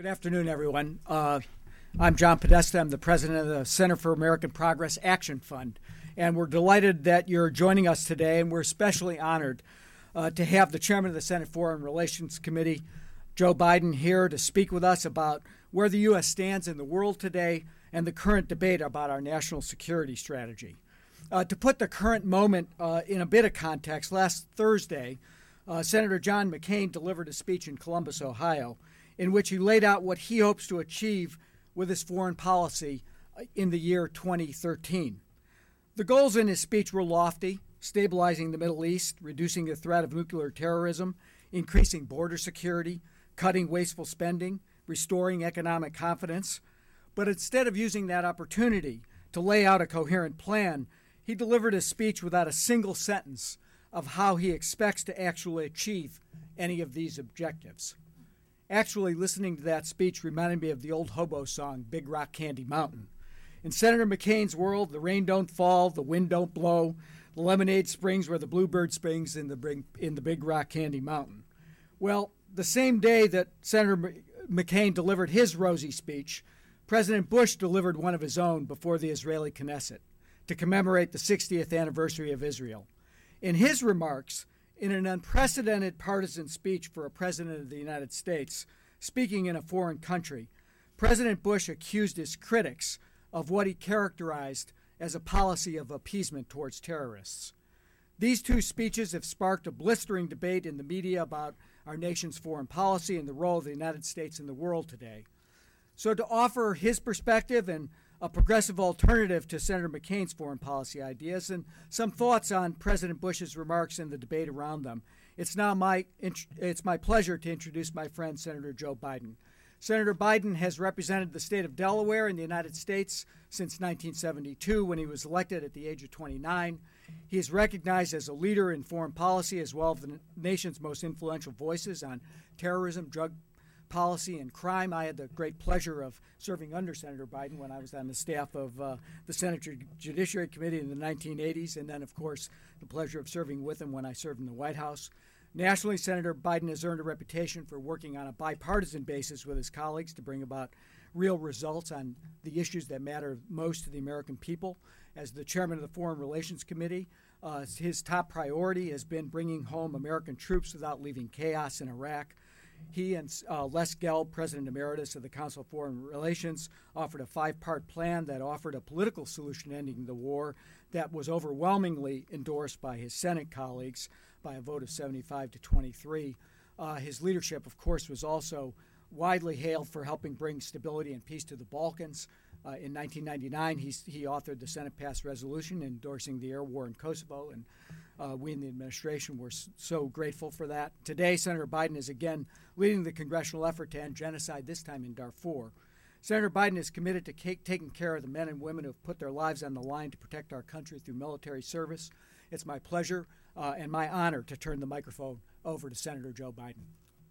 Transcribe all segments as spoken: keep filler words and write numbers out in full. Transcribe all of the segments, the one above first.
Good afternoon, everyone. Uh, I'm John Podesta. I'm the president of the Center for American Progress Action Fund, and we're delighted that you're joining us today, and we're especially honored uh, to have the chairman of the Senate Foreign Relations Committee, Joe Biden, here to speak with us about where the U S stands in the world today and the current debate about our national security strategy. Uh, to put the current moment uh, in a bit of context, last Thursday, uh, Senator John McCain delivered a speech in Columbus, Ohio, in which he laid out what he hopes to achieve with his foreign policy in the year twenty thirteen. The goals in his speech were lofty: stabilizing the Middle East, reducing the threat of nuclear terrorism, increasing border security, cutting wasteful spending, restoring economic confidence. But instead of using that opportunity to lay out a coherent plan, he delivered a speech without a single sentence of how he expects to actually achieve any of these objectives. Actually, listening to that speech reminded me of the old hobo song, Big Rock Candy Mountain. In Senator McCain's world, the rain don't fall, the wind don't blow, the lemonade springs where the bluebird springs in the big, in the Big Rock Candy Mountain. Well, the same day that Senator McCain delivered his rosy speech, President Bush delivered one of his own before the Israeli Knesset to commemorate the sixtieth anniversary of Israel. In his remarks, in an unprecedented partisan speech for a president of the United States, speaking in a foreign country, President Bush accused his critics of what he characterized as a policy of appeasement towards terrorists. These two speeches have sparked a blistering debate in the media about our nation's foreign policy and the role of the United States in the world today. So to offer his perspective and a progressive alternative to Senator McCain's foreign policy ideas and some thoughts on President Bush's remarks and the debate around them, it's now my it's my pleasure to introduce my friend, Senator Joe Biden. Senator Biden has represented the state of Delaware in the United States since nineteen seventy-two, when he was elected at the age of twenty-nine. He is recognized as a leader in foreign policy as well as the nation's most influential voices on terrorism, drug policy, and crime. I had the great pleasure of serving under Senator Biden when I was on the staff of uh, the Senate Judiciary Committee in the nineteen eighties, and then, of course, the pleasure of serving with him when I served in the White House. Nationally, Senator Biden has earned a reputation for working on a bipartisan basis with his colleagues to bring about real results on the issues that matter most to the American people. As the chairman of the Foreign Relations Committee, uh, his top priority has been bringing home American troops without leaving chaos in Iraq. He and uh, Les Gelb, President Emeritus of the Council of Foreign Relations, offered a five-part plan that offered a political solution ending the war that was overwhelmingly endorsed by his Senate colleagues by a vote of seventy-five to twenty-three. Uh, his leadership, of course, was also widely hailed for helping bring stability and peace to the Balkans. Uh, in nineteen ninety-nine, he, he authored the Senate-passed resolution endorsing the air war in Kosovo, and uh, we in the administration were so grateful for that. Today, Senator Biden is again leading the congressional effort to end genocide, this time in Darfur. Senator Biden is committed to take, taking care of the men and women who have put their lives on the line to protect our country through military service. It's my pleasure uh, and my honor to turn the microphone over to Senator Joe Biden.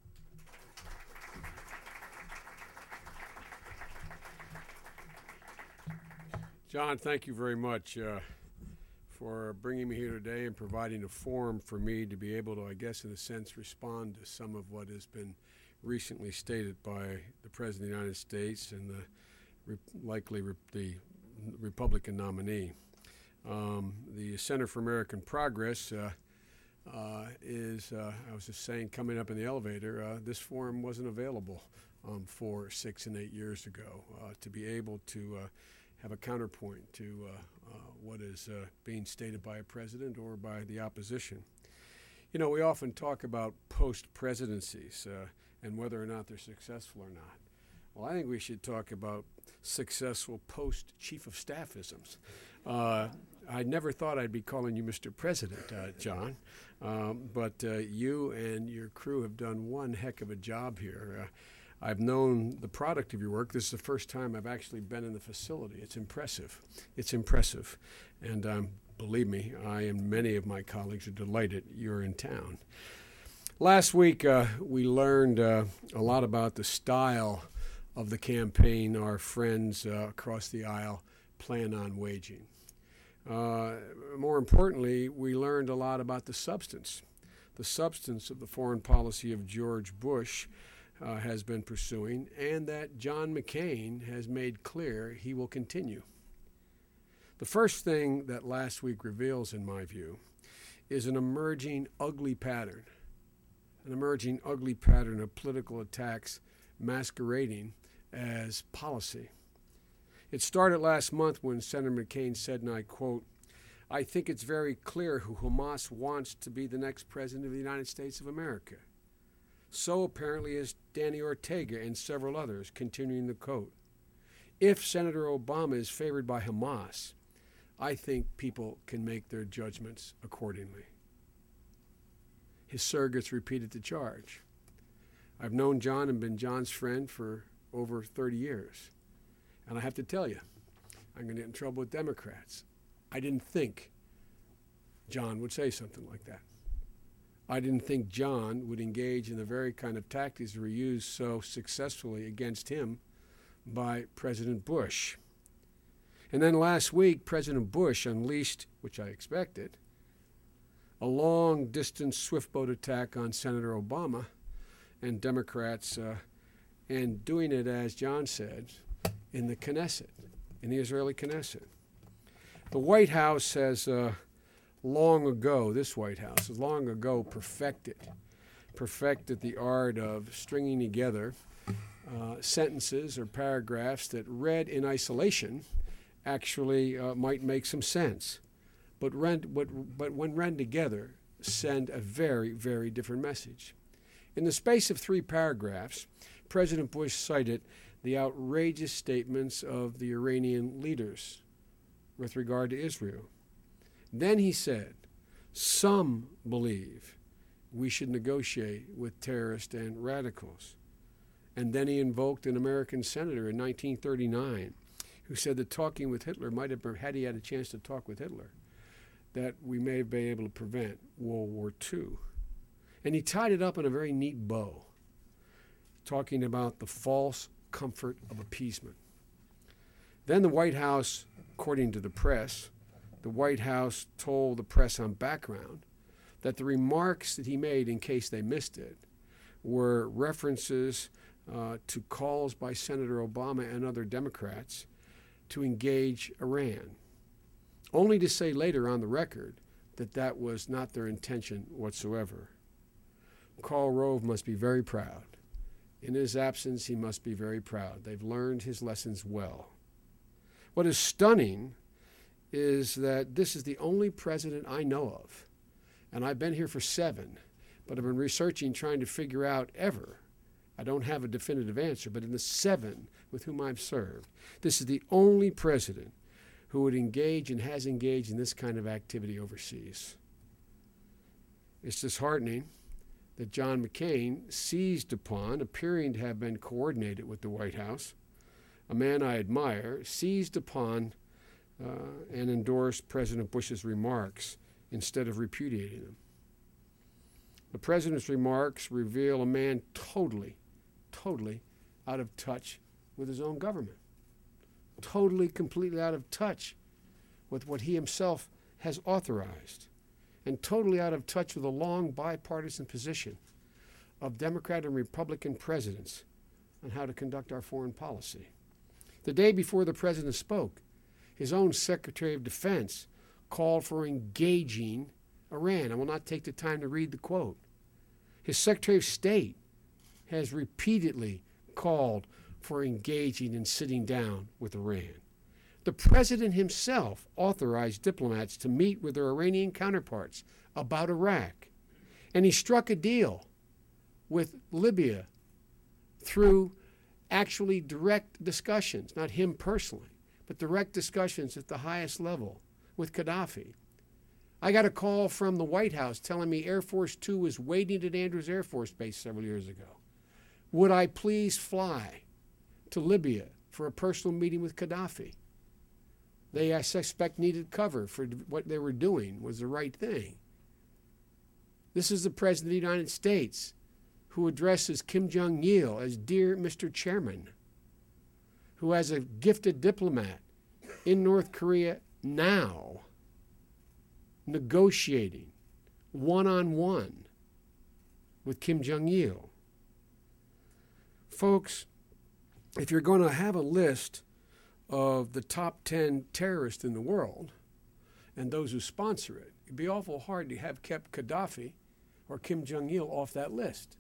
John, thank you very much uh, for bringing me here today and providing a forum for me to be able to, I guess, in a sense, respond to some of what has been recently stated by the President of the United States and the re- likely re- the Republican nominee. Um, the Center for American Progress uh, uh, is, uh, I was just saying, coming up in the elevator, uh, this forum wasn't available um, four, six, and eight years ago uh, to be able to uh, have a counterpoint to uh, uh, what is uh, being stated by a president or by the opposition. You know, we often talk about post-presidencies uh, and whether or not they're successful or not. Well, I think we should talk about successful post-chief of staffisms. Uh, I never thought I'd be calling you Mister President, uh, John, um, but uh, you and your crew have done one heck of a job here. Uh, I've known the product of your work. This is the first time I've actually been in the facility. It's impressive. It's impressive. And um, believe me, I and many of my colleagues are delighted you're in town. Last week, uh, we learned uh, a lot about the style of the campaign our friends uh, across the aisle plan on waging. Uh, more importantly, we learned a lot about the substance, the substance of the foreign policy of George Bush uh, has been pursuing, and that John McCain has made clear he will continue. The first thing that last week reveals, in my view, is an emerging ugly pattern, an emerging ugly pattern of political attacks masquerading as policy. It started last month when Senator McCain said, and I quote, "I think it's very clear who Hamas wants to be the next president of the United States of America." So apparently is Danny Ortega and several others, continuing the quote. If Senator Obama is favored by Hamas, I think people can make their judgments accordingly. His surrogates repeated the charge. I've known John and been John's friend for over thirty years. And I have to tell you, I'm going to get in trouble with Democrats. I didn't think John would say something like that. I didn't think John would engage in the very kind of tactics that were used so successfully against him by President Bush. And then last week, President Bush unleashed, which I expected, a long-distance swift-boat attack on Senator Obama and Democrats, uh, and doing it, as John said, in the Knesset, in the Israeli Knesset. The White House has uh, long ago, this White House has long ago perfected, perfected the art of stringing together uh, sentences or paragraphs that read in isolation actually uh, might make some sense, but, read, but, but when read together, send a very, very different message. In the space of three paragraphs, President Bush cited the outrageous statements of the Iranian leaders with regard to Israel. Then he said, some believe we should negotiate with terrorists and radicals. And then he invoked an American senator in nineteen thirty-nine who said that talking with Hitler might have, had he had a chance to talk with Hitler, that we may have been able to prevent World War Two. And he tied it up in a very neat bow, talking about the false comfort of appeasement. Then the White House, according to the press, the White House told the press on background that the remarks that he made, in case they missed it, were references uh, to calls by Senator Obama and other Democrats to engage Iran, only to say later on the record that that was not their intention whatsoever. Karl Rove must be very proud. In his absence, he must be very proud. They've learned his lessons well. What is stunning is that this is the only president I know of, and I've been here for seven, but I've been researching, trying to figure out ever. I don't have a definitive answer, but in the seven with whom I've served, this is the only president who would engage and has engaged in this kind of activity overseas. It's disheartening that John McCain seized upon, appearing to have been coordinated with the White House, a man I admire, seized upon uh, and endorsed President Bush's remarks instead of repudiating them. The president's remarks reveal a man totally, totally out of touch with his own government, totally, completely out of touch with what he himself has authorized, and totally out of touch with a long bipartisan position of Democrat and Republican presidents on how to conduct our foreign policy. The day before the president spoke, his own Secretary of Defense called for engaging Iran. I will not take the time to read the quote. His Secretary of State has repeatedly called for engaging and sitting down with Iran. The president himself authorized diplomats to meet with their Iranian counterparts about Iraq. And he struck a deal with Libya through actually direct discussions, not him personally, but direct discussions at the highest level with Gaddafi. I got a call from the White House telling me Air Force Two was waiting at Andrews Air Force Base several years ago. Would I please fly to Libya for a personal meeting with Gaddafi? They, I suspect, needed cover for what they were doing was the right thing. This is the President of the United States who addresses Kim Jong-il as Dear Mister Chairman, who has a gifted diplomat in North Korea now, negotiating one-on-one with Kim Jong-il. Folks, if you're going to have a list of the top ten terrorists in the world and those who sponsor it, it'd be awful hard to have kept Gaddafi or Kim Jong-il off that list.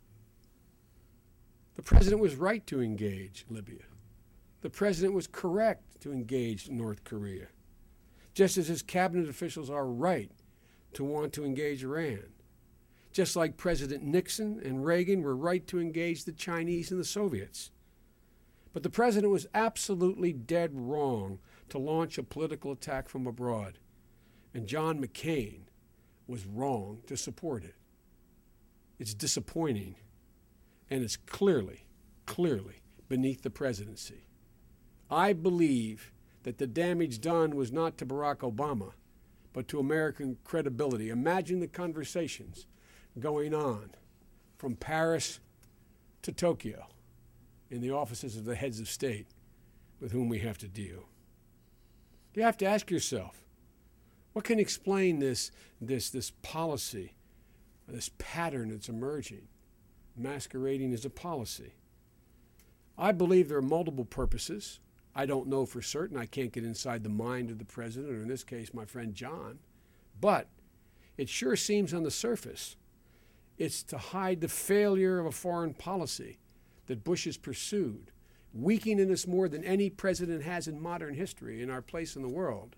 The president was right to engage Libya. The president was correct to engage North Korea, just as his cabinet officials are right to want to engage Iran, just like President Nixon and Reagan were right to engage the Chinese and the Soviets. But the president was absolutely dead wrong to launch a political attack from abroad, and John McCain was wrong to support it. It's disappointing, and it's clearly, clearly beneath the presidency. I believe that the damage done was not to Barack Obama, but to American credibility. Imagine the conversations going on from Paris to Tokyo in the offices of the heads of state with whom we have to deal. You have to ask yourself, what can explain this, this, this policy, this pattern that's emerging, masquerading as a policy? I believe there are multiple purposes. I don't know for certain. I can't get inside the mind of the president, or in this case, my friend John. But it sure seems on the surface it's to hide the failure of a foreign policy that Bush has pursued, weakening us more than any president has in modern history in our place in the world,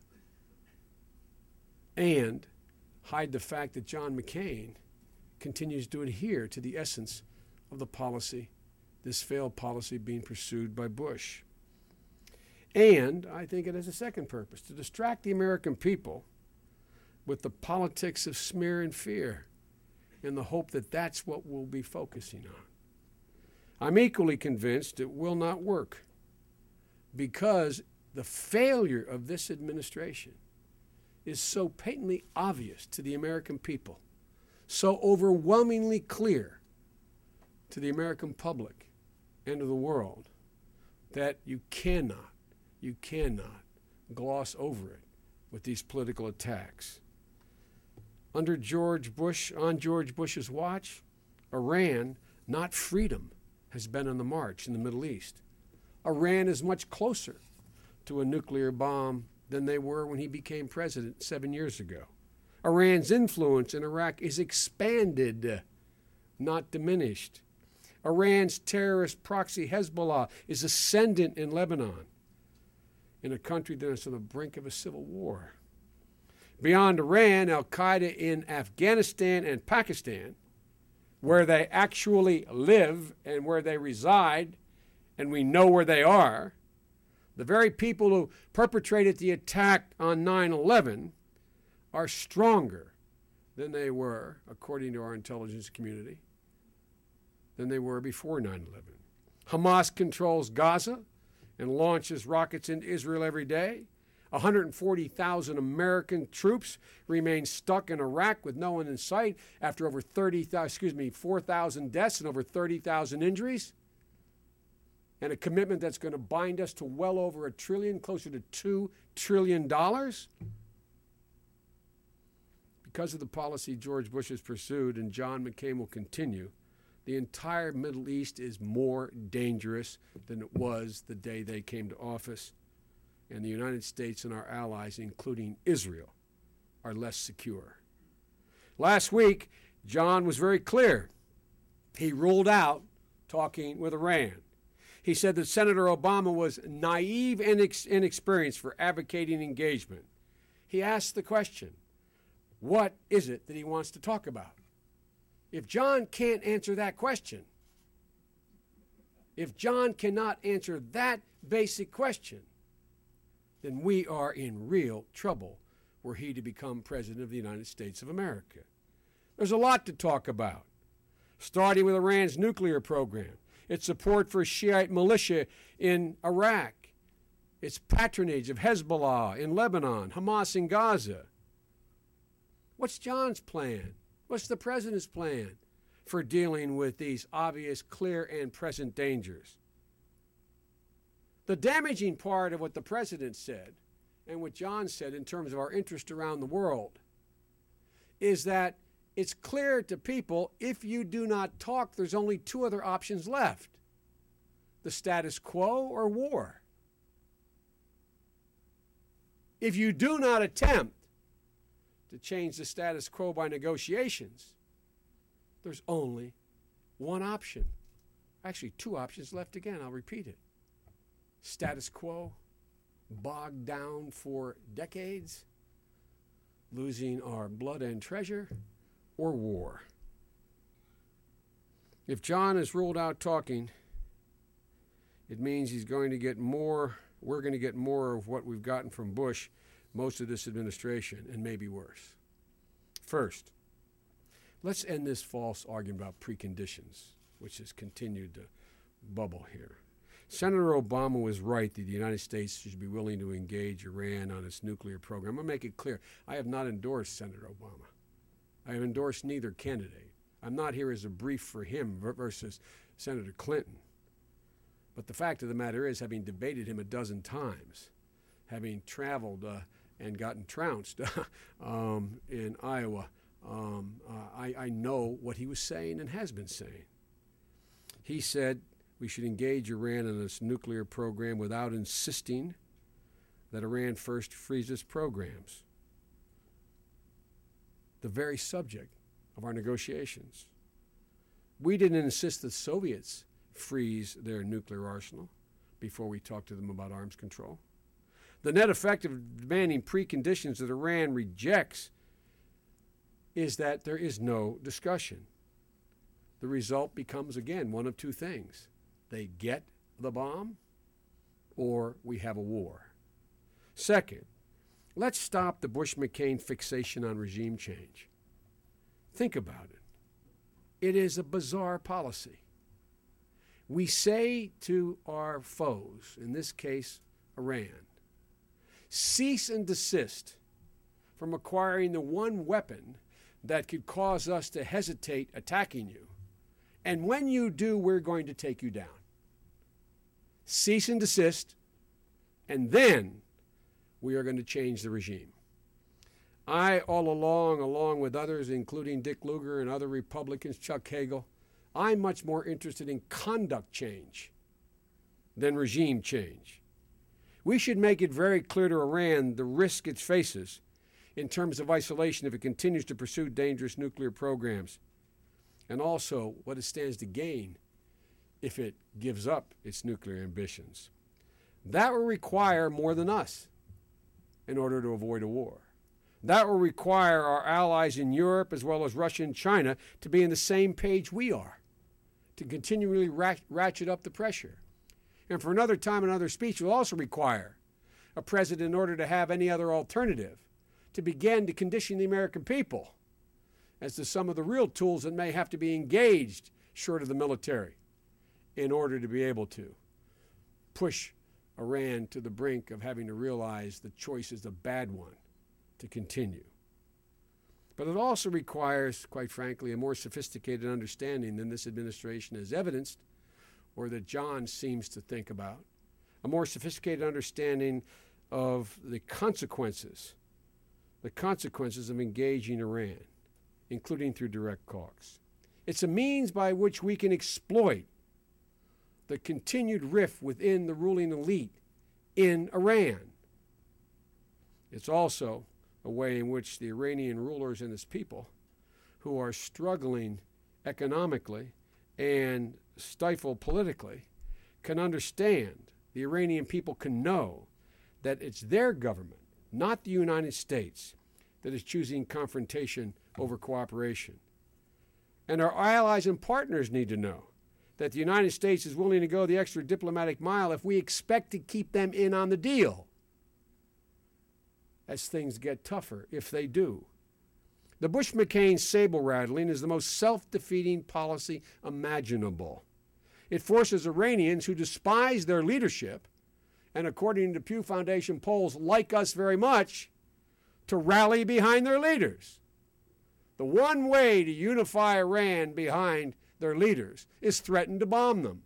and hide the fact that John McCain continues to adhere to the essence of the policy, this failed policy being pursued by Bush. And I think it has a second purpose, to distract the American people with the politics of smear and fear in the hope that that's what we'll be focusing on. I'm equally convinced it will not work because the failure of this administration is so patently obvious to the American people, so overwhelmingly clear to the American public and to the world, that you cannot, you cannot gloss over it with these political attacks. Under George Bush, on George Bush's watch, Iran, not freedom, has been on the march in the Middle East. Iran is much closer to a nuclear bomb than they were when he became president seven years ago. Iran's influence in Iraq is expanded, not diminished. Iran's terrorist proxy Hezbollah is ascendant in Lebanon, in a country that is on the brink of a civil war. Beyond Iran, al-Qaeda in Afghanistan and Pakistan, where they actually live and where they reside, and we know where they are, the very people who perpetrated the attack on nine eleven are stronger than they were, according to our intelligence community, than they were before nine eleven. Hamas controls Gaza and launches rockets into Israel every day. one hundred forty thousand American troops remain stuck in Iraq with no one in sight after over thirty thousand, excuse me, four thousand deaths and over thirty thousand injuries. And a commitment that's going to bind us to well over a trillion, closer to two trillion dollars. Because of the policy George Bush has pursued and John McCain will continue, the entire Middle East is more dangerous than it was the day they came to office. And the United States and our allies, including Israel, are less secure. Last week, John was very clear. He ruled out talking with Iran. He said that Senator Obama was naive and inex- inexperienced for advocating engagement. He asked the question, what is it that he wants to talk about? If John can't answer that question, if John cannot answer that basic question, then we are in real trouble were he to become President of the United States of America. There's a lot to talk about, starting with Iran's nuclear program, its support for Shiite militia in Iraq, its patronage of Hezbollah in Lebanon, Hamas in Gaza. What's John's plan? What's the president's plan for dealing with these obvious, clear, and present dangers? The damaging part of what the president said and what John said in terms of our interest around the world is that it's clear to people if you do not talk, there's only two other options left. the status quo or war? If you do not attempt to change the status quo by negotiations, there's only one option. Actually, two options left again. I'll repeat it. Status quo, bogged down for decades, losing our blood and treasure, or war. If John is ruled out talking, it means he's going to get more, we're going to get more of what we've gotten from Bush most of this administration, and maybe worse. First, let's end this false argument about preconditions, which has continued to bubble here. Senator Obama was right that the United States should be willing to engage Iran on its nuclear program. I'm going to make it clear, I have not endorsed Senator Obama. I have endorsed neither candidate. I'm not here as a brief for him versus Senator Clinton. But the fact of the matter is, having debated him a dozen times, having traveled uh, and gotten trounced um, in Iowa, um, uh, I, I know what he was saying and has been saying. He said we should engage Iran in its nuclear program without insisting that Iran first freeze its programs. The very subject of our negotiations. We didn't insist the Soviets freeze their nuclear arsenal before we talked to them about arms control. The net effect of demanding preconditions that Iran rejects is that there is no discussion. The result becomes, again, one of two things. They get the bomb, or we have a war. Second, let's stop the Bush-McCain fixation on regime change. Think about it. It is a bizarre policy. We say to our foes, in this case, Iran, cease and desist from acquiring the one weapon that could cause us to hesitate attacking you. And when you do, we're going to take you down. Cease and desist, and then we are going to change the regime. I, all along, along with others, including Dick Lugar and other Republicans, Chuck Hagel, I'm much more interested in conduct change than regime change. We should make it very clear to Iran the risk it faces in terms of isolation if it continues to pursue dangerous nuclear programs, and also what it stands to gain if it gives up its nuclear ambitions. That will require more than us in order to avoid a war. That will require our allies in Europe as well as Russia and China to be on the same page we are, to continually ratchet up the pressure. And for another time, another speech will also require a president, in order to have any other alternative, to begin to condition the American people as to some of the real tools that may have to be engaged short of the military in order to be able to push Iran to the brink of having to realize the choice is a bad one to continue. But it also requires, quite frankly, a more sophisticated understanding than this administration has evidenced, or that John seems to think about, a more sophisticated understanding of the consequences, the consequences of engaging Iran, including through direct talks. It's a means by which we can exploit the continued rift within the ruling elite in Iran. It's also a way in which the Iranian rulers and his people, who are struggling economically and stifled politically, can understand, the Iranian people can know that it's their government, not the United States, that is choosing confrontation over cooperation. And our allies and partners need to know that the United States is willing to go the extra diplomatic mile if we expect to keep them in on the deal, as things get tougher, if they do. The Bush-McCain saber-rattling is the most self-defeating policy imaginable. It forces Iranians who despise their leadership, and according to Pew Foundation polls, like us very much, to rally behind their leaders. The one way to unify Iran behind their leaders is threaten to bomb them.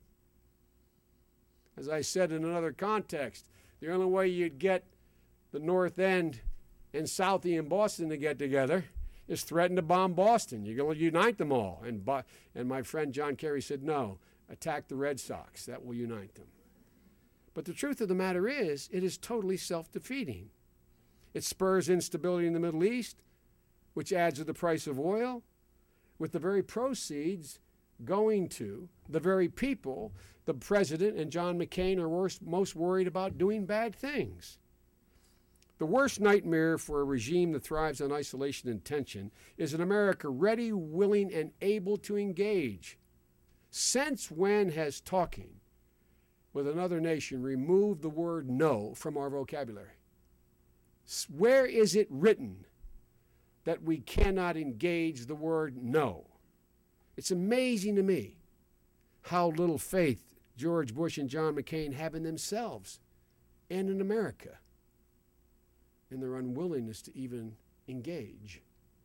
As I said in another context, the only way you'd get the North End and Southie and Boston to get together is threaten to bomb Boston. You're going to unite them all. And, and my friend John Kerry said, no, Attack the Red Sox. That will unite them. But the truth of the matter is, it is totally self-defeating. It spurs instability in the Middle East, which adds to the price of oil, with the very proceeds going to the very people the president and John McCain are worst, most worried about doing bad things. The worst nightmare for a regime that thrives on isolation and tension is an America ready, willing, and able to engage. Since when has talking with another nation removed the word no from our vocabulary? Where is it written that we cannot engage the word no? It's amazing to me how little faith George Bush and John McCain have in themselves and in America, in their unwillingness to even engage.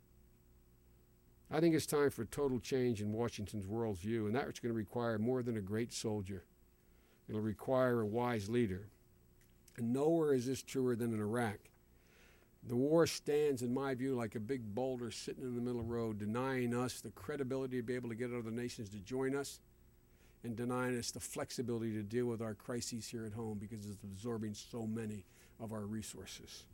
I think it's time for total change in Washington's worldview, and that's going to require more than a great soldier. It'll require a wise leader. And nowhere is this truer than in Iraq. The war stands, in my view, like a big boulder sitting in the middle of the road, denying us the credibility to be able to get other nations to join us, and denying us the flexibility to deal with our crises here at home because it's absorbing so many of our resources.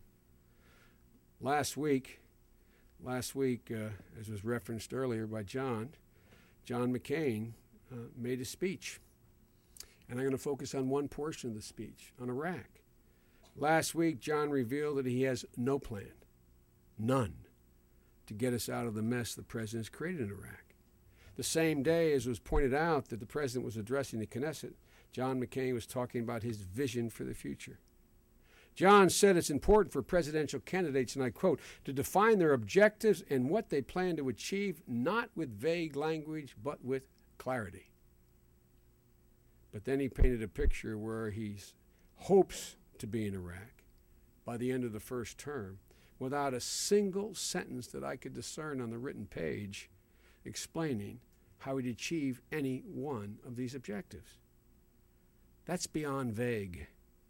Last week, last week, uh, as was referenced earlier by John, John McCain uh, made a speech. And I'm going to focus on one portion of the speech, on Iraq. Last week, John revealed that he has no plan, none, to get us out of the mess the president has created in Iraq. The same day, as was pointed out, that the president was addressing the Knesset, John McCain was talking about his vision for the future. John said it's important for presidential candidates, and I quote, to define their objectives and what they plan to achieve, not with vague language, but with clarity. But then he painted a picture where he hopes to be in Iraq by the end of the first term without a single sentence that I could discern on the written page explaining how he'd achieve any one of these objectives. That's beyond vague.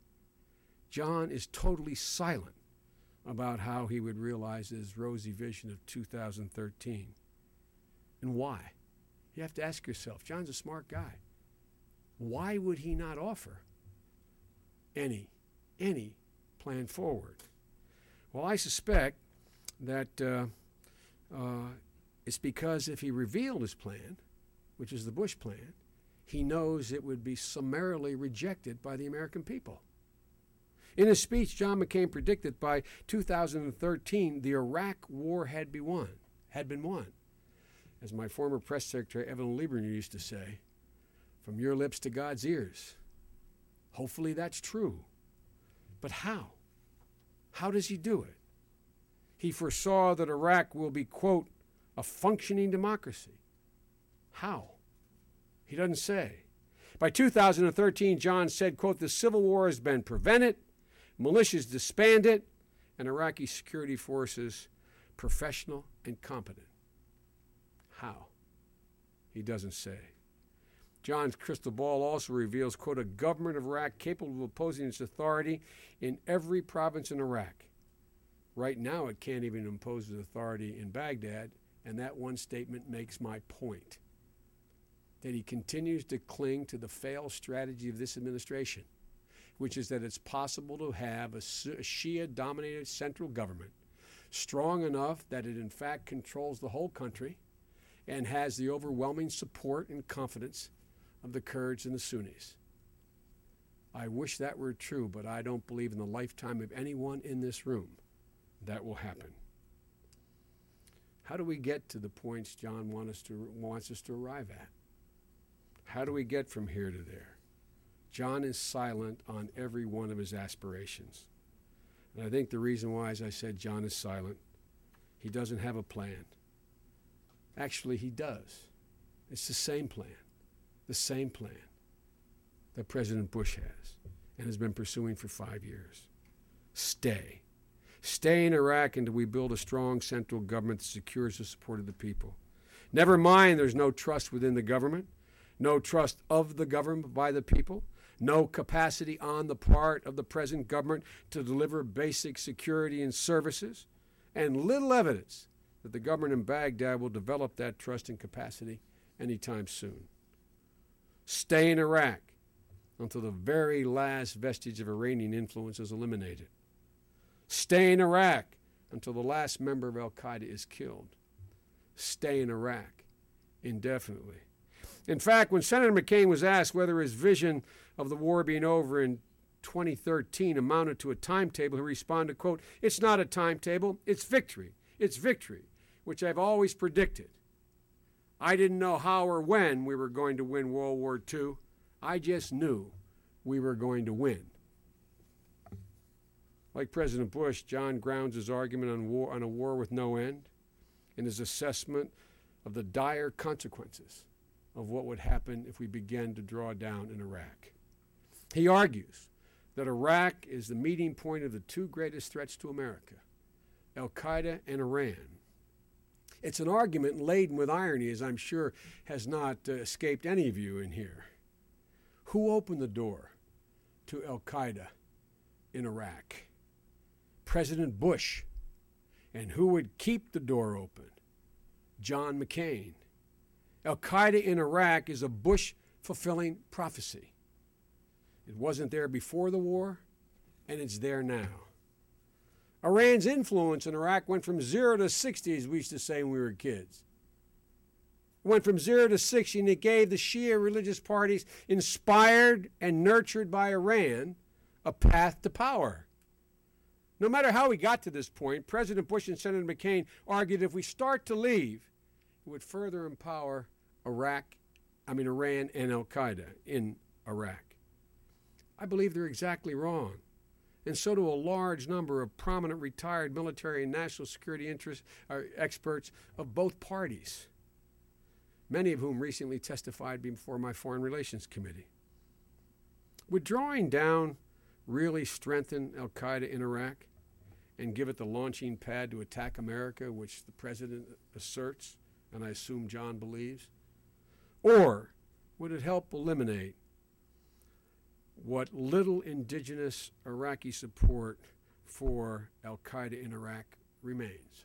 John is totally silent about how he would realize his rosy vision of two thousand thirteen. And why? You have to ask yourself, John's a smart guy. Why would he not offer any, any plan forward? Well, I suspect that uh, uh, it's because if he revealed his plan, which is the Bush plan, he knows it would be summarily rejected by the American people. In his speech, John McCain predicted by two thousand thirteen the Iraq war had been won, had been won. As my former press secretary, Evan Lieberman, used to say, from your lips to God's ears. Hopefully that's true. But how? How does he do it? He foresaw that Iraq will be, quote, a functioning democracy. How? He doesn't say. By two thousand thirteen, John said, quote, the civil war has been prevented, militias disbanded, and Iraqi security forces professional and competent. How? He doesn't say. John's crystal ball also reveals, quote, a government of Iraq capable of opposing its authority in every province in Iraq. Right now, it can't even impose its authority in Baghdad, and that one statement makes my point. That he continues to cling to the failed strategy of this administration, which is that it's possible to have a Shia-dominated central government strong enough that it in fact controls the whole country and has the overwhelming support and confidence of the Kurds and the Sunnis. I wish that were true, but I don't believe in the lifetime of anyone in this room that will happen. How do we get to the points John want us to, wants us to arrive at? How do we get from here to there? John is silent on every one of his aspirations. And I think the reason why, as I said, John is silent, he doesn't have a plan. Actually, he does. It's the same plan, the same plan that President Bush has and has been pursuing for five years. Stay. Stay in Iraq until we build a strong central government that secures the support of the people. Never mind there's no trust within the government, no trust of the government by the people, no capacity on the part of the present government to deliver basic security and services, and little evidence that the government in Baghdad will develop that trust and capacity anytime soon. Stay in Iraq until the very last vestige of Iranian influence is eliminated. Stay in Iraq until the last member of al-Qaeda is killed. Stay in Iraq indefinitely. In fact, when Senator McCain was asked whether his vision of the war being over in twenty thirteen amounted to a timetable, he responded, quote, "It's not a timetable, it's victory. It's victory, which I've always predicted. I didn't know how or when we were going to win World War Two. I just knew we were going to win." Like President Bush, John grounds his argument on war, on a war with no end in his assessment of the dire consequences of what would happen if we began to draw down in Iraq. He argues that Iraq is the meeting point of the two greatest threats to America, al-Qaeda and Iran. It's an argument laden with irony, as I'm sure has not uh, escaped any of you in here. Who opened the door to al-Qaeda in Iraq? President Bush. And who would keep the door open? John McCain. Al-Qaeda in Iraq is a Bush-fulfilling prophecy. It wasn't there before the war, and it's there now. Iran's influence in Iraq went from zero to sixty, as we used to say when we were kids. It went from zero to sixty, and it gave the Shia religious parties, inspired and nurtured by Iran, a path to power. No matter how we got to this point, President Bush and Senator McCain argued if we start to leave, it would further empower Iraq, I mean Iran and al-Qaeda in Iraq. I believe they're exactly wrong. And so do a large number of prominent retired military and national security interest, uh, experts of both parties, many of whom recently testified before my Foreign Relations Committee. Would drawing down really strengthen al-Qaeda in Iraq and give it the launching pad to attack America, which the president asserts, and I assume John believes? Or would it help eliminate what little indigenous Iraqi support for al-Qaeda in Iraq remains?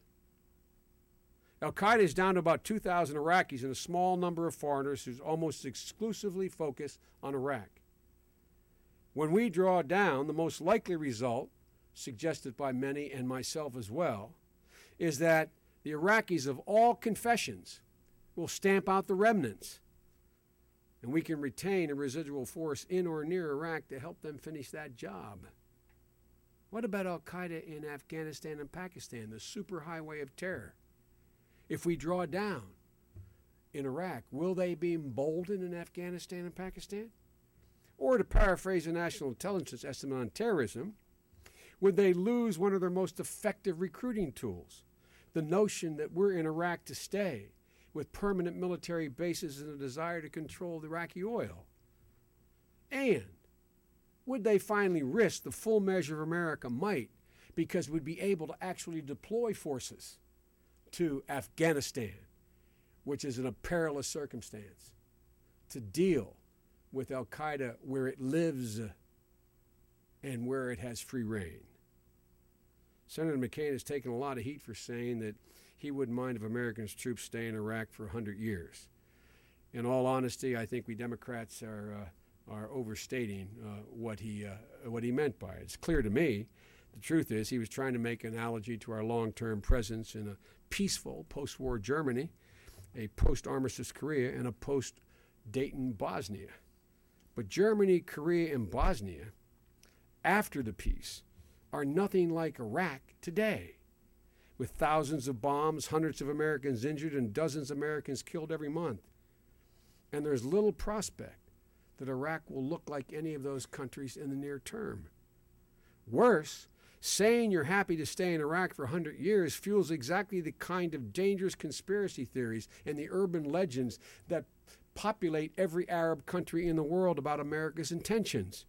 Al-Qaeda is down to about two thousand Iraqis and a small number of foreigners who's almost exclusively focused on Iraq. When we draw down, the most likely result, suggested by many and myself as well, is that the Iraqis of all confessions will stamp out the remnants, and we can retain a residual force in or near Iraq to help them finish that job. What about al-Qaeda in Afghanistan and Pakistan, the superhighway of terror? If we draw down in Iraq, will they be emboldened in Afghanistan and Pakistan? Or to paraphrase a national intelligence estimate on terrorism, would they lose one of their most effective recruiting tools, the notion that we're in Iraq to stay, with permanent military bases and a desire to control the Iraqi oil? And would they finally risk the full measure of American might because we'd be able to actually deploy forces to Afghanistan, which is in a perilous circumstance, to deal with al-Qaeda where it lives and where it has free reign? Senator McCain has taken a lot of heat for saying that he wouldn't mind if Americans' troops stay in Iraq for one hundred years. In all honesty, I think we Democrats are uh, are overstating uh, what he uh, what he meant by it. It's clear to me. The truth is, he was trying to make an analogy to our long-term presence in a peaceful post-war Germany, a post-armistice Korea, and a post-Dayton Bosnia. But Germany, Korea, and Bosnia, after the peace, are nothing like Iraq today, with thousands of bombs, hundreds of Americans injured, and dozens of Americans killed every month. And there's little prospect that Iraq will look like any of those countries in the near term. Worse, saying you're happy to stay in Iraq for one hundred years fuels exactly the kind of dangerous conspiracy theories and the urban legends that populate every Arab country in the world about America's intentions.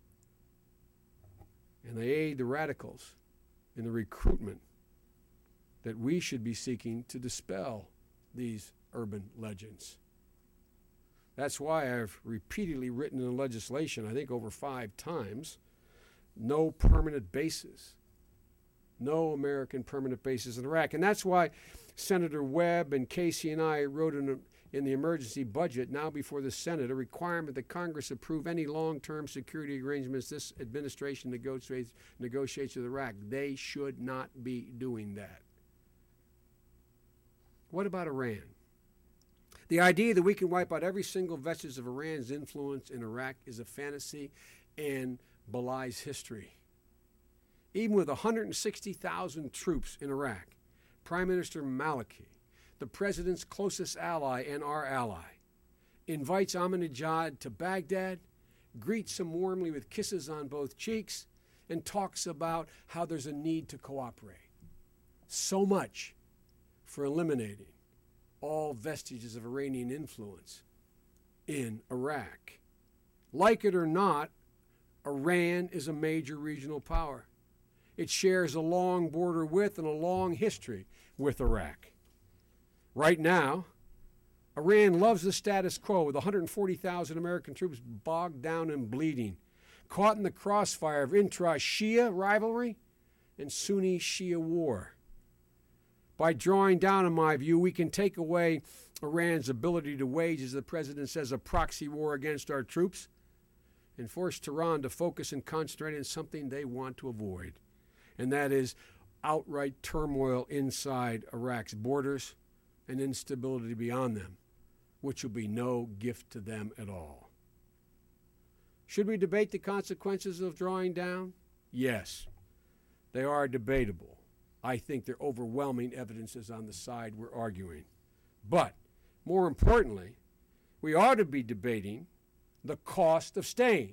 And they aid the radicals in the recruitment that we should be seeking to dispel these urban legends. That's why I've repeatedly written in the legislation, I think over five times, no permanent bases, no American permanent bases in Iraq. And that's why Senator Webb and Casey and I wrote in, in the emergency budget now before the Senate a requirement that Congress approve any long-term security arrangements this administration negotiates, negotiates with Iraq. They should not be doing that. What about Iran? The idea that we can wipe out every single vestige of Iran's influence in Iraq is a fantasy and belies history. Even with one hundred sixty thousand troops in Iraq, Prime Minister Maliki, the president's closest ally and our ally, invites Ahmadinejad to Baghdad, greets him warmly with kisses on both cheeks, and talks about how there's a need to cooperate. So much for eliminating all vestiges of Iranian influence in Iraq. Like it or not, Iran is a major regional power. It shares a long border with and a long history with Iraq. Right now, Iran loves the status quo with one hundred forty thousand American troops bogged down and bleeding, caught in the crossfire of intra-Shia rivalry and Sunni-Shia war. By drawing down, in my view, we can take away Iran's ability to wage, as the president says, a proxy war against our troops and force Tehran to focus and concentrate on something they want to avoid, and that is outright turmoil inside Iraq's borders and instability beyond them, which will be no gift to them at all. Should we debate the consequences of drawing down? Yes, they are debatable. I think their overwhelming evidence is on the side we're arguing. But, more importantly, we ought to be debating the cost of staying.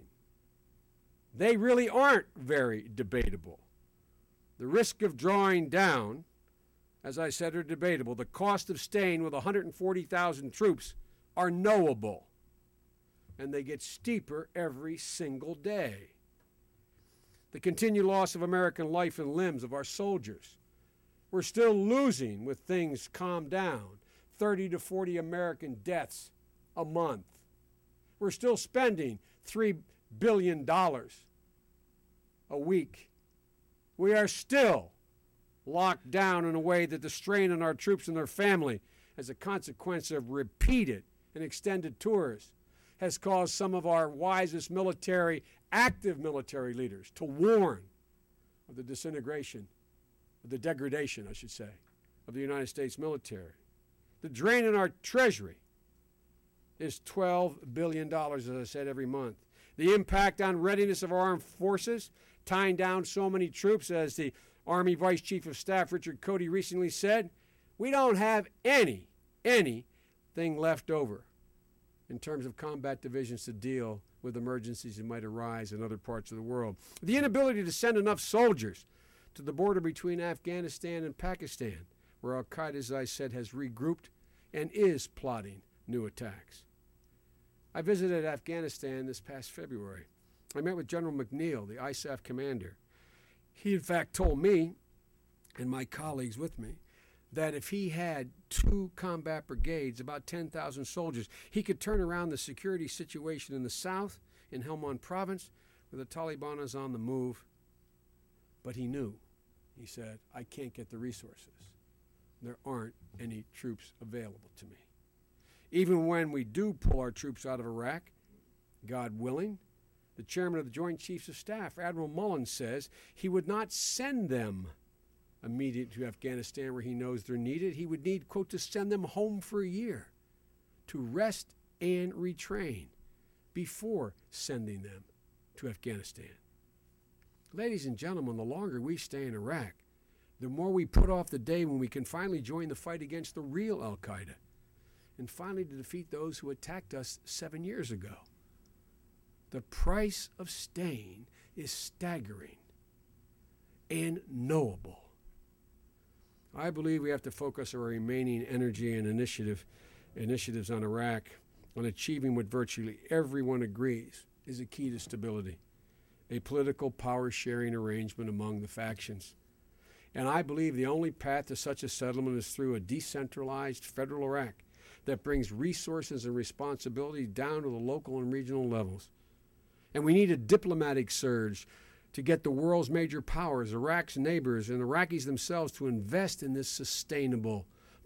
They really aren't very debatable. The risk of drawing down, as I said, are debatable. The cost of staying with one hundred forty thousand troops are knowable, and they get steeper every single day. The continued loss of American life and limbs of our soldiers. We're still losing, with things calmed down, thirty to forty American deaths a month. We're still spending three billion dollars a week. We are still locked down in a way that the strain on our troops and their family, as a consequence of repeated and extended tours, has caused some of our wisest military, active military leaders to warn of the disintegration, of the degradation, I should say, of the United States military. The drain in our treasury is twelve billion dollars, as I said, every month. The impact on readiness of our armed forces, tying down so many troops, as the Army Vice Chief of Staff Richard Cody recently said, we don't have any, anything left over in terms of combat divisions to deal with emergencies that might arise in other parts of the world. The inability to send enough soldiers to the border between Afghanistan and Pakistan, where al-Qaeda, as I said, has regrouped and is plotting new attacks. I visited Afghanistan this past February. I met with General McNeil, the I S A F commander. He, in fact, told me, and my colleagues with me, that if he had two combat brigades, about ten thousand soldiers, he could turn around the security situation in the south, in Helmand province, where the Taliban is on the move. But he knew, he said, I can't get the resources. There aren't any troops available to me. Even when we do pull our troops out of Iraq, God willing, the chairman of the Joint Chiefs of Staff, Admiral Mullen, says he would not send them immediately to Afghanistan where he knows they're needed. He would need, quote, to send them home for a year to rest and retrain before sending them to Afghanistan. Ladies and gentlemen, the longer we stay in Iraq, the more we put off the day when we can finally join the fight against the real al-Qaeda and finally to defeat those who attacked us seven years ago. The price of staying is staggering and knowable. I believe we have to focus our remaining energy and initiative, initiatives on Iraq on achieving what virtually everyone agrees is a key to stability, a political power-sharing arrangement among the factions. And I believe the only path to such a settlement is through a decentralized federal Iraq that brings resources and responsibility down to the local and regional levels. And we need a diplomatic surge to get the world's major powers, Iraq's neighbors, and Iraqis themselves to invest in this sustainable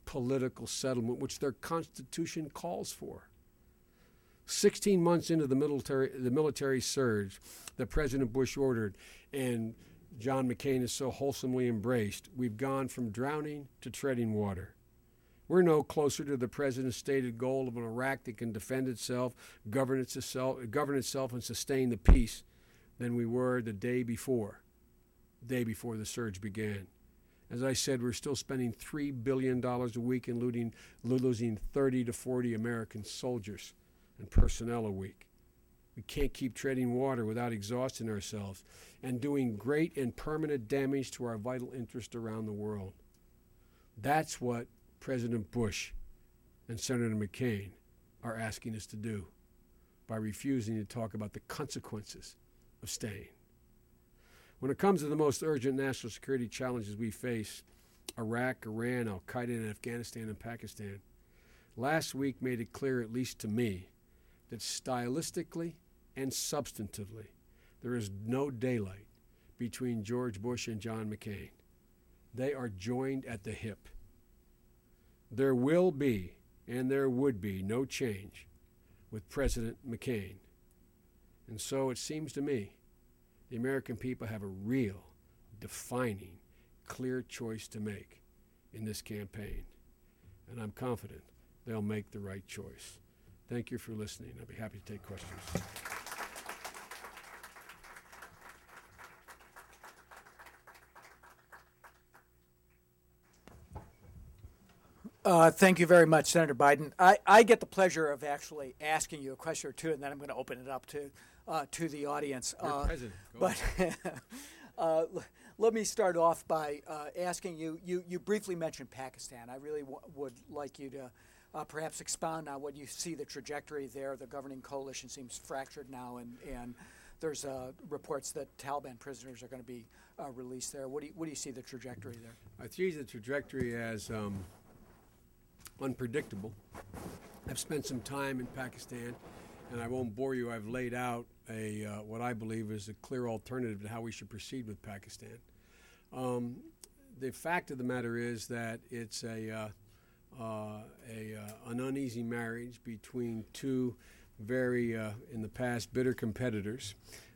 political settlement, which their constitution calls for. Sixteen months into the military, the military surge that President Bush ordered and John McCain has so wholesomely embraced, we've gone from drowning to treading water. We're no closer to the president's stated goal of an Iraq that can defend itself, govern itself, govern itself, and sustain the peace than we were the day before, the day before the surge began. As I said, we're still spending three billion dollars a week and losing, losing thirty to forty American soldiers and personnel a week. We can't keep treading water without exhausting ourselves and doing great and permanent damage to our vital interests around the world. That's what President Bush and Senator McCain are asking us to do by refusing to talk about the consequences of staying. When it comes to the most urgent national security challenges we face, Iraq, Iran, Al-Qaeda, and Afghanistan and Pakistan, last week made it clear, at least to me, that stylistically and substantively, there is no daylight between George Bush and John McCain. They are joined at the hip. There will be, and there would be, no change with President McCain. And so it seems to me the American people have a real, defining, clear choice to make in this campaign. And I'm confident they'll make the right choice. Thank you for listening. I'll be happy to take questions. Uh, thank you very much, Senator Biden. I, I get the pleasure of actually asking you a question or two, and then I'm going to open it up to uh, to the audience. You're uh, president. Go but uh, let me start off by uh, asking you, you. You briefly mentioned Pakistan. I really w- would like you to uh, perhaps expound on what you see the trajectory there. The governing coalition seems fractured now, and and there's uh, reports that Taliban prisoners are going to be uh, released there. What do you, what do you see the trajectory there? I see the trajectory as um, unpredictable. I've spent some time in Pakistan, and I won't bore you. I've laid out a uh, what I believe is a clear alternative to how we should proceed with Pakistan. Um, the fact of the matter is that it's a, uh, uh, a uh, an uneasy marriage between two very, uh, in the past, bitter competitors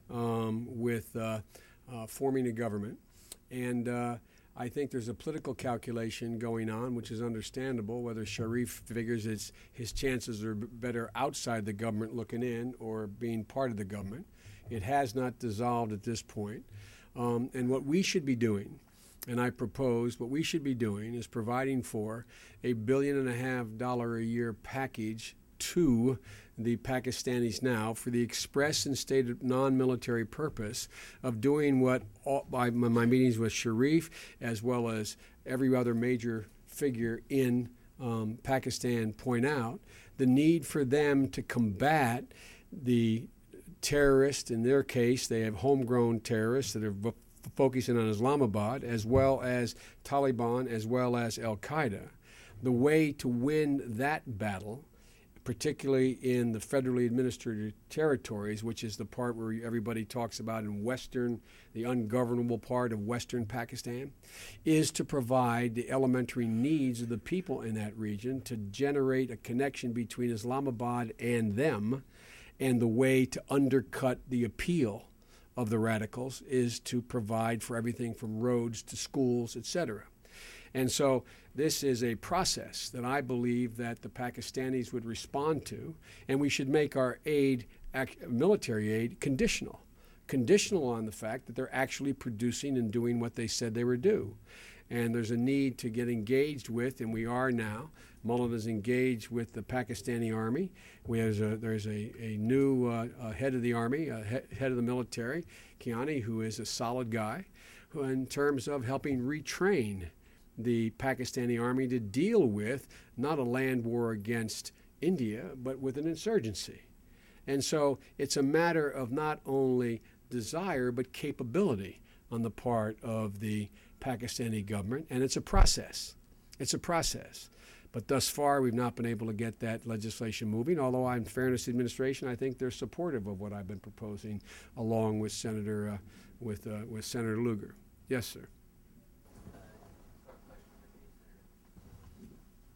um, with uh, uh, forming a government. And uh, I think there's a political calculation going on, which is understandable, whether Sharif figures it's, his chances are b- better outside the government looking in or being part of the government. It has not dissolved at this point. Um, and what we should be doing, and I propose what we should be doing, is providing for a billion and a half dollar a year package to the Pakistanis now for the express and stated non-military purpose of doing what all, by my meetings with Sharif, as well as every other major figure in um, Pakistan, point out, the need for them to combat the terrorists. In their case, they have homegrown terrorists that are v- focusing on Islamabad, as well as Taliban, as well as Al-Qaeda. The way to win that battle, particularly in the federally administered territories, which is the part where everybody talks about in western, the ungovernable part of western Pakistan, is to provide the elementary needs of the people in that region to generate a connection between Islamabad and them. And the way to undercut the appeal of the radicals is to provide for everything from roads to schools, et cetera. And so this is a process that I believe that the Pakistanis would respond to, and we should make our aid, military aid, conditional. Conditional on the fact that they're actually producing and doing what they said they would do. And there's a need to get engaged with, and we are now. Mullen is engaged with the Pakistani Army. We have a, there's a, a new uh, uh, head of the Army, uh, he, head of the military, Kiani, who is a solid guy, who in terms of helping retrain the Pakistani Army to deal with not a land war against India, but with an insurgency. And so it's a matter of not only desire, but capability on the part of the Pakistani government, and it's a process. It's a process. But thus far, we've not been able to get that legislation moving, although in fairness to the administration, I think they're supportive of what I've been proposing, along with Senator, uh, with, uh, with Senator Lugar. Yes, sir.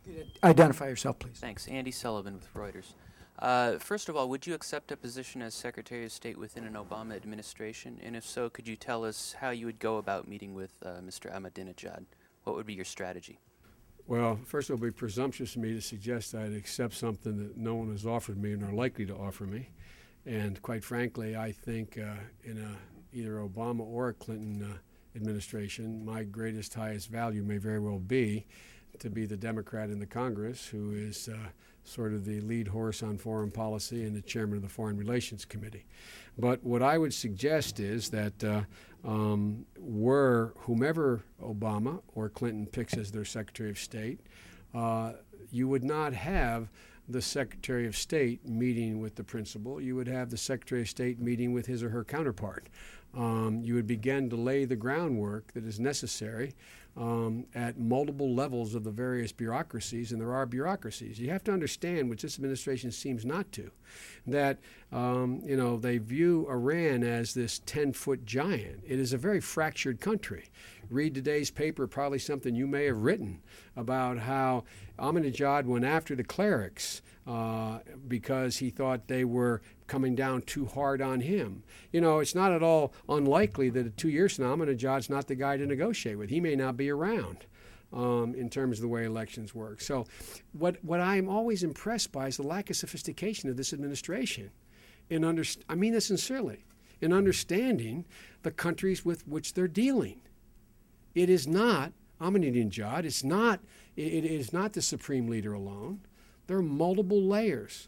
Identify yourself, please. Thanks. Andy Sullivan with Reuters. Uh, first of all, would you accept a position as Secretary of State within an Obama administration? And if so, could you tell us how you would go about meeting with uh, Mister Ahmadinejad? What would be your strategy? Well, first it would be presumptuous of me to suggest I'd accept something that no one has offered me and are likely to offer me. And quite frankly, I think uh, in a, either Obama or a Clinton uh, administration, my greatest, highest value may very well be to be the Democrat in the Congress who is uh, sort of the lead horse on foreign policy and the chairman of the Foreign Relations Committee. But what I would suggest is that uh, um, were whomever Obama or Clinton picks as their Secretary of State, uh, you would not have the Secretary of State meeting with the principal. You would have the Secretary of State meeting with his or her counterpart. Um, you would begin to lay the groundwork that is necessary um, at multiple levels of the various bureaucracies, and there are bureaucracies. You have to understand, which this administration seems not to, that um, you know they view Iran as this ten-foot giant. It is a very fractured country. Read today's paper, probably something you may have written about how Ahmadinejad went after the clerics uh, because he thought they were coming down too hard on him. You know, it's not at all unlikely that two years from now, Ahmadinejad's not the guy to negotiate with. He may not be around um, in terms of the way elections work. So what, what I'm always impressed by is the lack of sophistication of this administration. In under, I mean this sincerely, in understanding the countries with which they're dealing. It is not Ahmadinejad. It's not, it is not the supreme leader alone. There are multiple layers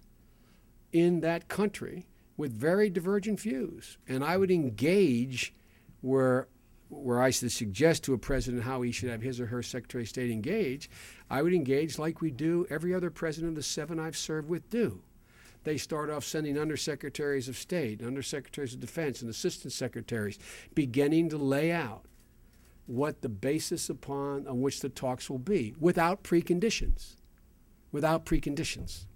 in that country with very divergent views. And I would engage where, where I should suggest to a president how he should have his or her Secretary of State engage, I would engage like we do every other president of the seven I've served with do. They start off sending undersecretaries of state, undersecretaries of defense, and assistant secretaries, beginning to lay out what the basis upon on which the talks will be, without preconditions. Without preconditions.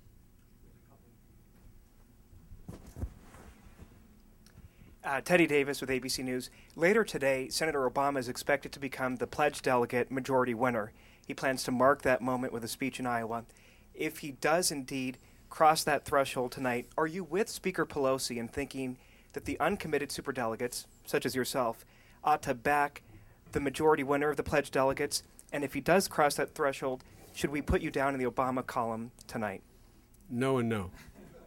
Uh, Teddy Davis with A B C News. Later today, Senator Obama is expected to become the pledged delegate majority winner. He plans to mark that moment with a speech in Iowa. If he does indeed cross that threshold tonight, are you with Speaker Pelosi in thinking that the uncommitted superdelegates, such as yourself, ought to back the majority winner of the pledged delegates? And if he does cross that threshold, should we put you down in the Obama column tonight? No and no.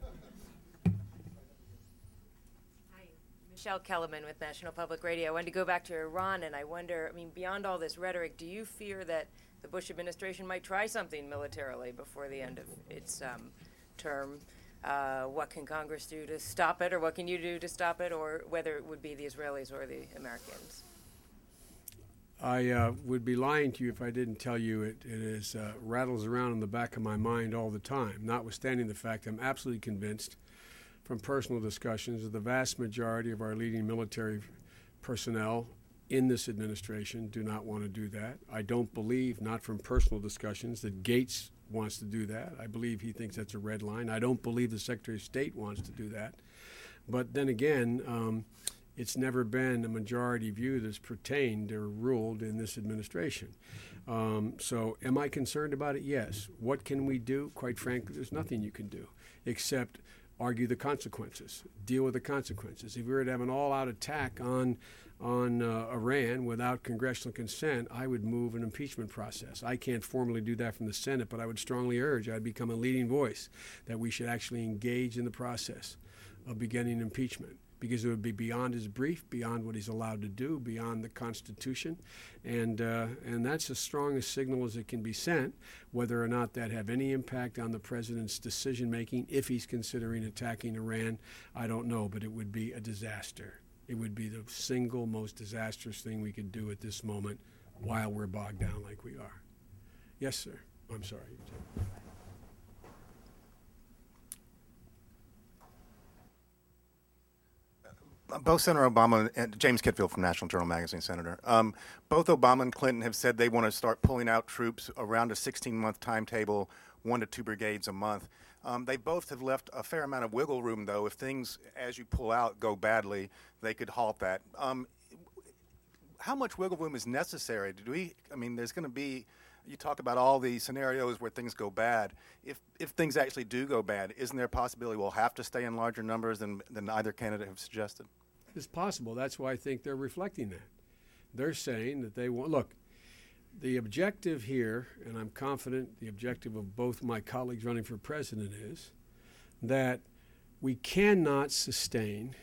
Hi, Michelle Kellerman with National Public Radio. I wanted to go back to Iran, and I wonder, I mean, beyond all this rhetoric, do you fear that the Bush administration might try something militarily before the end of its um, term? Uh, what can Congress do to stop it, or what can you do to stop it, or whether it would be the Israelis or the Americans? I uh, would be lying to you if I didn't tell you it, it is, uh, rattles around in the back of my mind all the time, notwithstanding the fact I'm absolutely convinced from personal discussions that the vast majority of our leading military personnel in this administration do not want to do that. I don't believe, not from personal discussions, that Gates wants to do that. I believe he thinks that's a red line. I don't believe the Secretary of State wants to do that. But then again, um, it's never been a majority view that's pertained or ruled in this administration. Um, so am I concerned about it? Yes. What can we do? Quite frankly, there's nothing you can do except argue the consequences, deal with the consequences. If we were to have an all-out attack on on uh, Iran without congressional consent, I would move an impeachment process. I can't formally do that from the Senate, but I would strongly urge, I'd become a leading voice, that we should actually engage in the process of beginning impeachment, because it would be beyond his brief, beyond what he's allowed to do, beyond the Constitution. And uh, and that's as strong a signal as it can be sent. Whether or not that have any impact on the president's decision-making, if he's considering attacking Iran, I don't know, but it would be a disaster. It would be the single most disastrous thing we could do at this moment while we're bogged down like we are. Yes, sir. I'm sorry. Both Senator Obama and James Kitfield from National Journal Magazine, Senator. Um, both Obama and Clinton have said they want to start pulling out troops around a sixteen-month timetable, one to two brigades a month. Um, they both have left a fair amount of wiggle room, though. If things, as you pull out, go badly, they could halt that. Um, how much wiggle room is necessary? Do we? I mean, there's going to be You talk about all the scenarios where things go bad. If if things actually do go bad, isn't there a possibility we'll have to stay in larger numbers than, than either candidate have suggested? It's possible. That's why I think they're reflecting that. They're saying that they want, look, the objective here, and I'm confident the objective of both my colleagues running for president is that we cannot sustain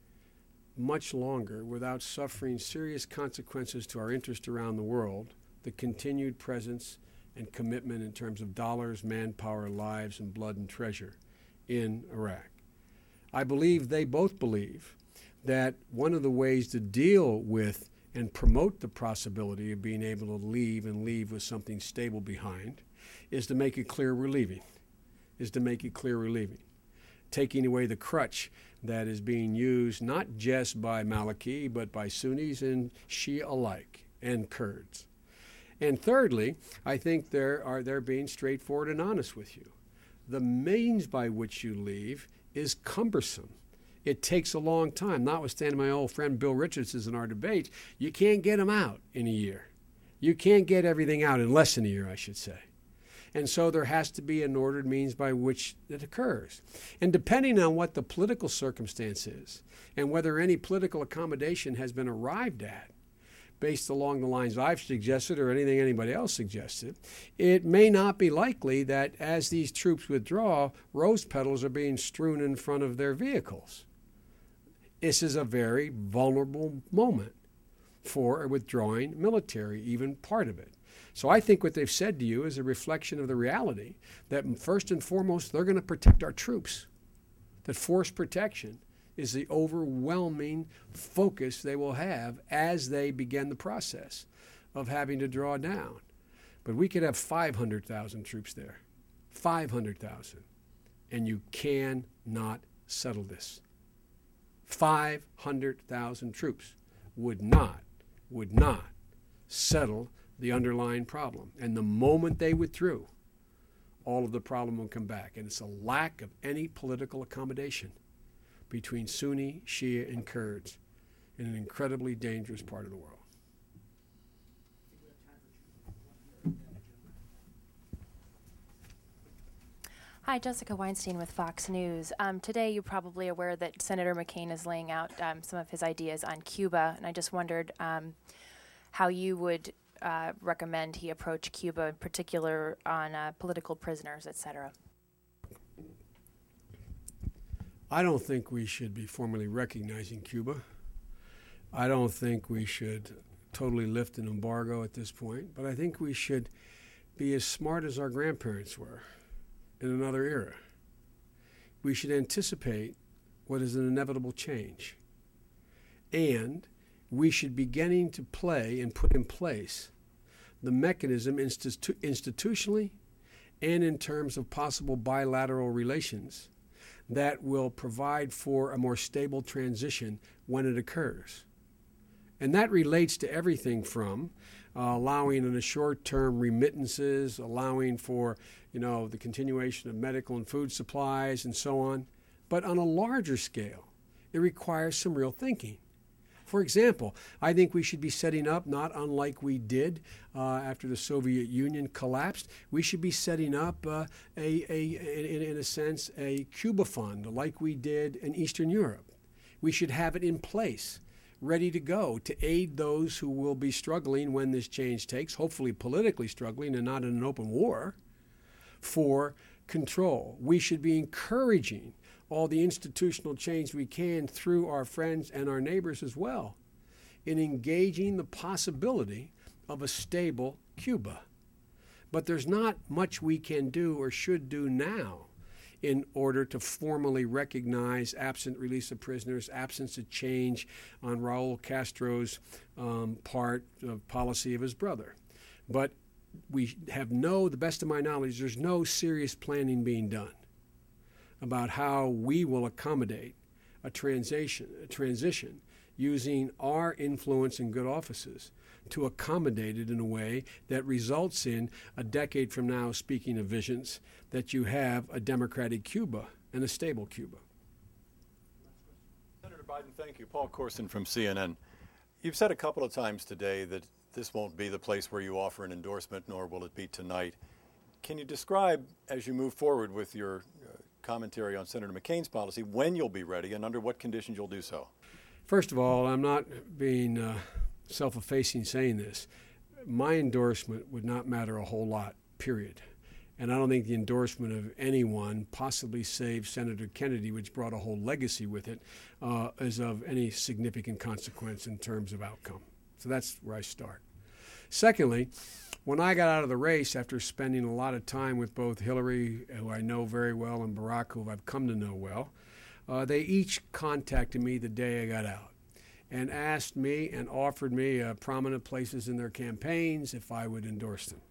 much longer without suffering serious consequences to our interest around the world, the continued presence and commitment in terms of dollars, manpower, lives, and blood and treasure in Iraq. I believe they both believe that one of the ways to deal with and promote the possibility of being able to leave and leave with something stable behind is to make it clear we're leaving, is to make it clear we're leaving. Taking away the crutch that is being used not just by Maliki, but by Sunnis and Shia alike, and Kurds. And thirdly, I think they're, are, they're being straightforward and honest with you. The means by which you leave is cumbersome. It takes a long time. Notwithstanding my old friend Bill Richardson in our debate, you can't get them out in a year. You can't get everything out in less than a year, I should say. And so there has to be an ordered means by which it occurs. And depending on what the political circumstance is and whether any political accommodation has been arrived at, based along the lines I've suggested or anything anybody else suggested, it may not be likely that as these troops withdraw, rose petals are being strewn in front of their vehicles. This is a very vulnerable moment for a withdrawing military, even part of it. So I think what they've said to you is a reflection of the reality that first and foremost, they're going to protect our troops, that force protection is the overwhelming focus they will have as they begin the process of having to draw down. But we could have five hundred thousand troops there, five hundred thousand, and you cannot settle this. five hundred thousand troops would not, would not settle the underlying problem. And the moment they withdrew, all of the problem will come back. And it's a lack of any political accommodation between Sunni, Shia, and Kurds in an incredibly dangerous part of the world. Hi, Jessica Weinstein with Fox News. Um, today, you're probably aware that Senator McCain is laying out um, some of his ideas on Cuba, and I just wondered um, how you would uh, recommend he approach Cuba, in particular on uh, political prisoners, et cetera. I don't think we should be formally recognizing Cuba. I don't think we should totally lift an embargo at this point, but I think we should be as smart as our grandparents were in another era. We should anticipate what is an inevitable change. And we should be beginning to play and put in place the mechanism institu- institutionally and in terms of possible bilateral relations that will provide for a more stable transition when it occurs. And that relates to everything from uh, allowing in the short-term remittances, allowing for, you know, the continuation of medical and food supplies and so on. But on a larger scale, it requires some real thinking. For example, I think we should be setting up, not unlike we did uh, after the Soviet Union collapsed, we should be setting up uh, a, a in, in a sense, a Cuba fund like we did in Eastern Europe. We should have it in place, ready to go to aid those who will be struggling when this change takes, hopefully politically struggling and not in an open war, for control. We should be encouraging all the institutional change we can through our friends and our neighbors as well in engaging the possibility of a stable Cuba. But there's not much we can do or should do now in order to formally recognize absent release of prisoners, absence of change on Raul Castro's um, part of policy of his brother. But we have no, the best of my knowledge, there's no serious planning being done about how we will accommodate a transition, a transition using our influence and good offices to accommodate it in a way that results in a decade from now, speaking of visions, that you have a democratic Cuba and a stable Cuba. Senator Biden, thank you. Paul Corson from C N N. You've said a couple of times today that this won't be the place where you offer an endorsement, nor will it be tonight. Can you describe, as you move forward with your uh, commentary on Senator McCain's policy, when you'll be ready and under what conditions you'll do so? First of all, I'm not being uh, self-effacing saying this. My endorsement would not matter a whole lot, period. And I don't think the endorsement of anyone, possibly save Senator Kennedy, which brought a whole legacy with it, uh, is of any significant consequence in terms of outcome. So that's where I start. Secondly, when I got out of the race after spending a lot of time with both Hillary, who I know very well, and Barack, who I've come to know well, uh, they each contacted me the day I got out and asked me and offered me uh, prominent places in their campaigns if I would endorse them.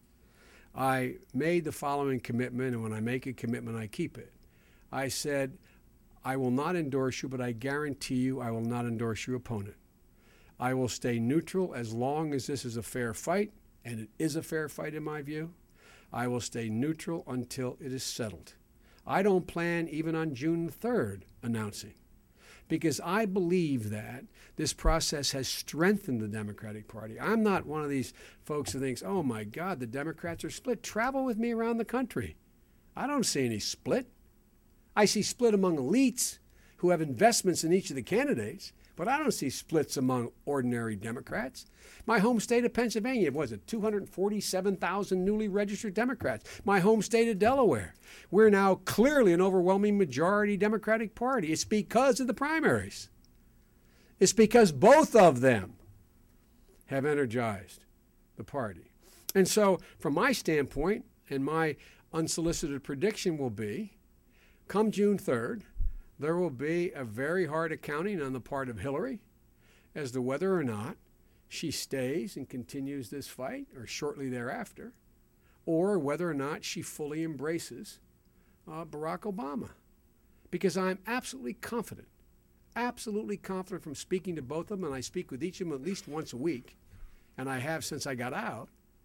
I made the following commitment, and when I make a commitment, I keep it. I said, I will not endorse you, but I guarantee you I will not endorse your opponent. I will stay neutral as long as this is a fair fight, and it is a fair fight in my view. I will stay neutral until it is settled. I don't plan even on June third announcing, because I believe that this process has strengthened the Democratic Party. I'm not one of these folks who thinks, oh my God, the Democrats are split. Travel with me around the country. I don't see any split. I see split among elites who have investments in each of the candidates, but I don't see splits among ordinary Democrats. My home state of Pennsylvania, was it two hundred forty-seven thousand newly registered Democrats? My home state of Delaware, we're now clearly an overwhelming majority Democratic Party. It's because of the primaries. It's because both of them have energized the party. And so from my standpoint, and my unsolicited prediction will be, come June third, there will be a very hard accounting on the part of Hillary as to whether or not she stays and continues this fight, or shortly thereafter, or whether or not she fully embraces uh, Barack Obama. Because I'm absolutely confident, absolutely confident from speaking to both of them, and I speak with each of them at least once a week, and I have since I got out,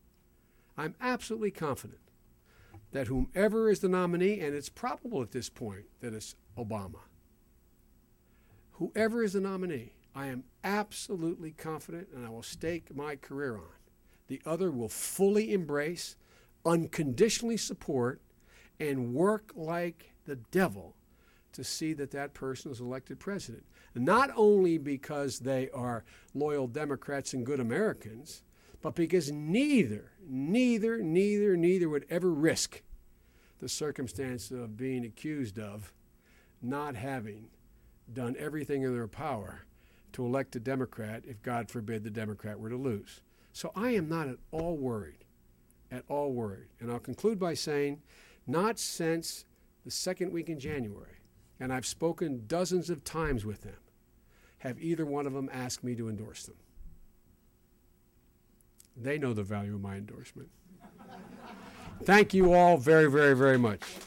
I'm absolutely confident that whomever is the nominee, and it's probable at this point that it's Obama, whoever is the nominee, I am absolutely confident, and I will stake my career on, the other will fully embrace, unconditionally support, and work like the devil to see that that person is elected president. Not only because they are loyal Democrats and good Americans, but because neither, neither, neither, neither would ever risk the circumstance of being accused of not having done everything in their power to elect a Democrat if, God forbid, the Democrat were to lose. So I am not at all worried, at all worried. And I'll conclude by saying, not since the second week in January, and I've spoken dozens of times with them, have either one of them asked me to endorse them. They know the value of my endorsement. Thank you all very, very, very much.